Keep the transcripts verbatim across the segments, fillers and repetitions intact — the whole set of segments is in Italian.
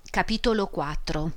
Capitolo quattro.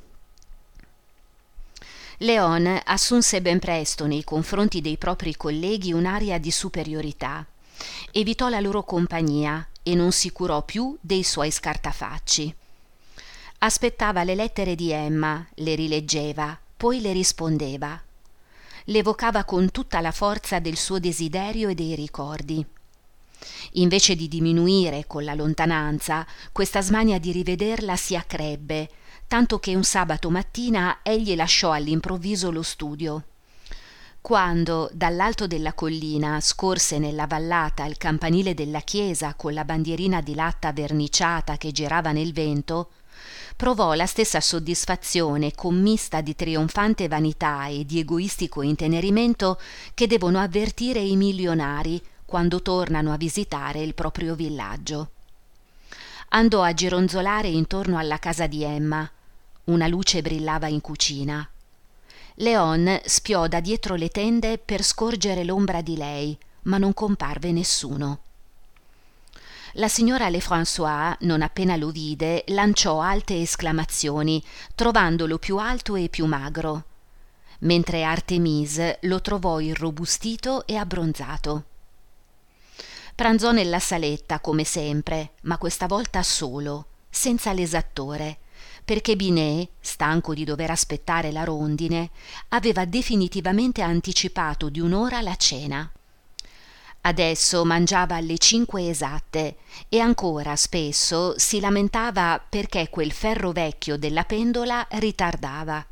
Léon assunse ben presto nei confronti dei propri colleghi un'aria di superiorità, evitò la loro compagnia e non si curò più dei suoi scartafacci. Aspettava le lettere di Emma, le rileggeva, poi le rispondeva. Le evocava con tutta la forza del suo desiderio e dei ricordi. Invece di diminuire con la lontananza, questa smania di rivederla si accrebbe, tanto che un sabato mattina egli lasciò all'improvviso lo studio. Quando dall'alto della collina scorse nella vallata il campanile della chiesa con la bandierina di latta verniciata che girava nel vento, provò la stessa soddisfazione commista di trionfante vanità e di egoistico intenerimento che devono avvertire i milionari quando tornano a visitare il proprio villaggio. Andò a gironzolare intorno alla casa di Emma. Una luce brillava in cucina. Léon spiò da dietro le tende per scorgere l'ombra di lei, ma non comparve nessuno. La signora Lefrançois, non appena lo vide, lanciò alte esclamazioni, trovandolo più alto e più magro, mentre Artémise lo trovò irrobustito e abbronzato. Pranzò nella saletta come sempre, ma questa volta solo, senza l'esattore, perché Binet, stanco di dover aspettare la rondine, aveva definitivamente anticipato di un'ora la cena. Adesso mangiava alle cinque esatte e ancora spesso si lamentava perché quel ferro vecchio della pendola ritardava.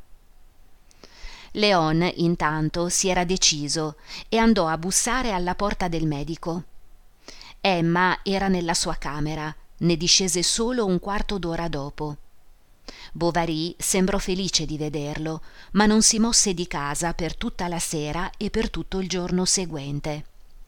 Léon intanto si era deciso e andò a bussare alla porta del medico. Emma era nella sua camera, ne discese solo un quarto d'ora dopo. Bovary sembrò felice di vederlo, ma non si mosse di casa per tutta la sera e per tutto il giorno seguente.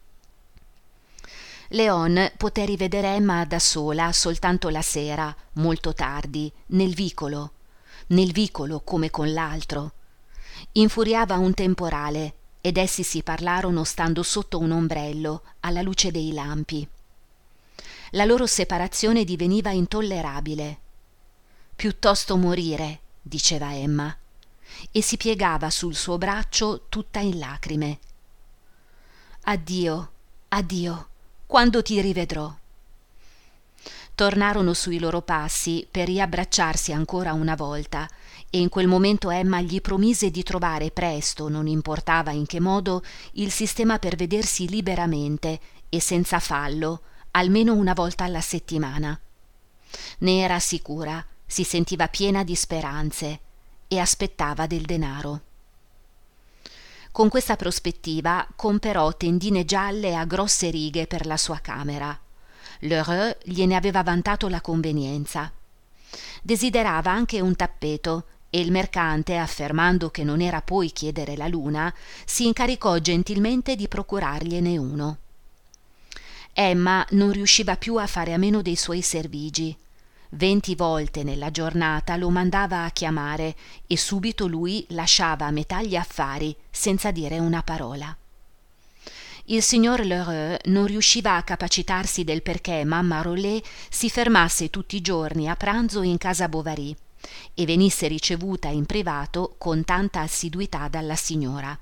Léon poté rivedere Emma da sola soltanto la sera, molto tardi, nel vicolo, nel vicolo come con l'altro. Infuriava un temporale ed essi si parlarono stando sotto un ombrello, alla luce dei lampi. La loro separazione diveniva intollerabile. «Piuttosto morire», diceva Emma, e si piegava sul suo braccio tutta in lacrime. «Addio, addio, quando ti rivedrò?» Tornarono sui loro passi per riabbracciarsi ancora una volta, e in quel momento Emma gli promise di trovare presto, non importava in che modo, il sistema per vedersi liberamente e senza fallo, almeno una volta alla settimana. Ne era sicura, si sentiva piena di speranze e aspettava del denaro. Con questa prospettiva comperò tendine gialle a grosse righe per la sua camera. L'Heureux gliene aveva vantato la convenienza. Desiderava anche un tappeto e il mercante, affermando che non era poi chiedere la luna, si incaricò gentilmente di procurargliene uno. Emma non riusciva più a fare a meno dei suoi servigi. Venti volte nella giornata lo mandava a chiamare e subito lui lasciava a metà gli affari senza dire una parola. Il signor L'Heureux non riusciva a capacitarsi del perché mamma Rollet si fermasse tutti i giorni a pranzo in casa Bovary e venisse ricevuta in privato con tanta assiduità dalla signora.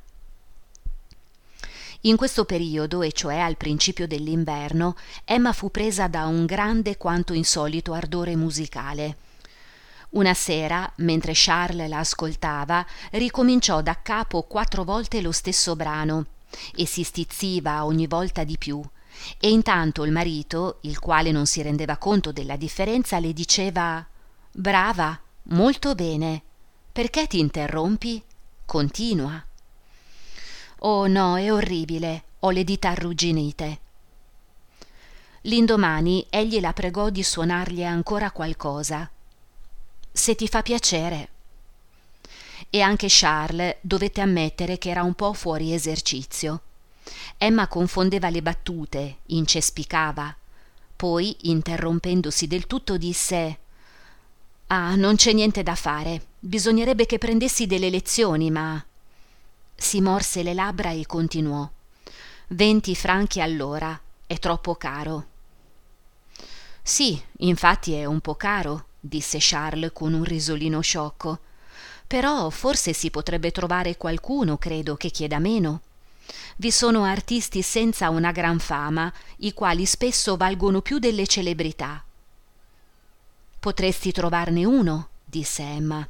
In questo periodo, e cioè al principio dell'inverno, Emma fu presa da un grande quanto insolito ardore musicale. Una sera, mentre Charles la ascoltava, ricominciò da capo quattro volte lo stesso brano e si stizziva ogni volta di più, e intanto il marito, il quale non si rendeva conto della differenza, le diceva: «Brava, molto bene. Perché ti interrompi? Continua». «Oh no, è orribile, ho le dita arrugginite». L'indomani egli la pregò di suonargli ancora qualcosa. «Se ti fa piacere». E anche Charles dovette ammettere che era un po' fuori esercizio. Emma confondeva le battute, incespicava. Poi, interrompendosi del tutto, disse: «Ah, non c'è niente da fare. Bisognerebbe che prendessi delle lezioni, ma...» Si morse le labbra e continuò: «Venti franchi all'ora, è troppo caro». «Sì, infatti è un po' caro», disse Charles con un risolino sciocco. Però forse si potrebbe trovare qualcuno, credo, che chieda meno. Vi sono artisti senza una gran fama, i quali spesso valgono più delle celebrità. Potresti trovarne uno, disse Emma.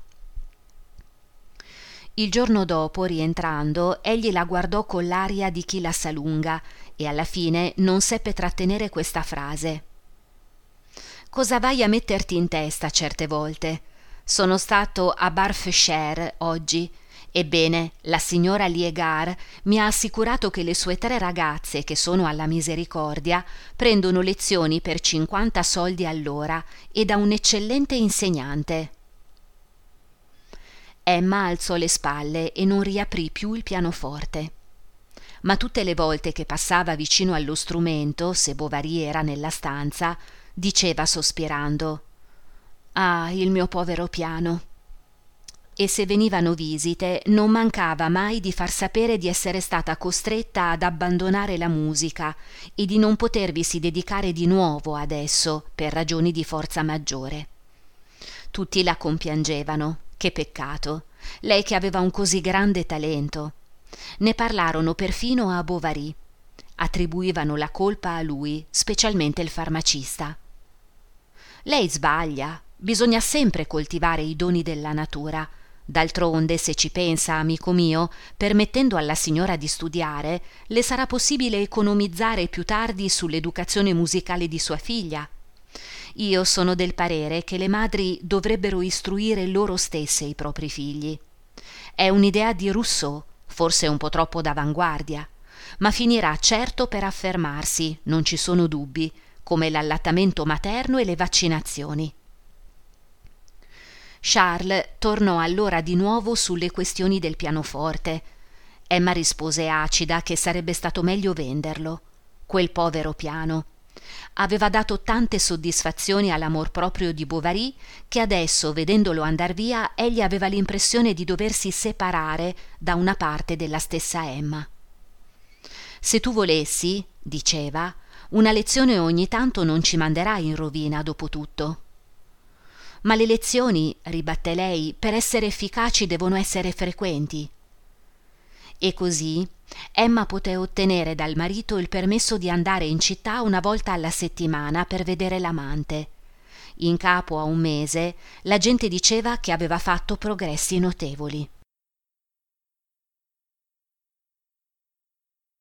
Il giorno dopo, rientrando, egli la guardò con l'aria di chi la sa lunga e alla fine non seppe trattenere questa frase. «Cosa vai a metterti in testa certe volte? Sono stato a Barfeuchères oggi. Ebbene, la signora Liegar mi ha assicurato che le sue tre ragazze, che sono alla Misericordia, prendono lezioni per cinquanta soldi all'ora e da un eccellente insegnante». Emma alzò le spalle e non riaprì più il pianoforte. Ma tutte le volte che passava vicino allo strumento, se Bovary era nella stanza, diceva sospirando: «Ah, il mio povero piano». E se venivano visite non mancava mai di far sapere di essere stata costretta ad abbandonare la musica e di non potervisi dedicare di nuovo adesso per ragioni di forza maggiore. Tutti la compiangevano. Che peccato, lei che aveva un così grande talento. Ne parlarono perfino a Bovary. Attribuivano la colpa a lui, specialmente il farmacista. «Lei sbaglia, bisogna sempre coltivare i doni della natura. D'altronde, se ci pensa, amico mio, permettendo alla signora di studiare, le sarà possibile economizzare più tardi sull'educazione musicale di sua figlia. Io sono del parere che le madri dovrebbero istruire loro stesse i propri figli. È un'idea di Rousseau, forse un po' troppo d'avanguardia, ma finirà certo per affermarsi, non ci sono dubbi, come l'allattamento materno e le vaccinazioni». Charles tornò allora di nuovo sulle questioni del pianoforte. Emma rispose acida che sarebbe stato meglio venderlo. Quel povero piano aveva dato tante soddisfazioni all'amor proprio di Bovary che adesso, vedendolo andar via, egli aveva l'impressione di doversi separare da una parte della stessa Emma. «Se tu volessi», diceva, «una lezione ogni tanto non ci manderai in rovina dopo tutto». «Ma le lezioni», ribatté lei, «per essere efficaci devono essere frequenti». E così Emma poté ottenere dal marito il permesso di andare in città una volta alla settimana per vedere l'amante. In capo a un mese la gente diceva che aveva fatto progressi notevoli.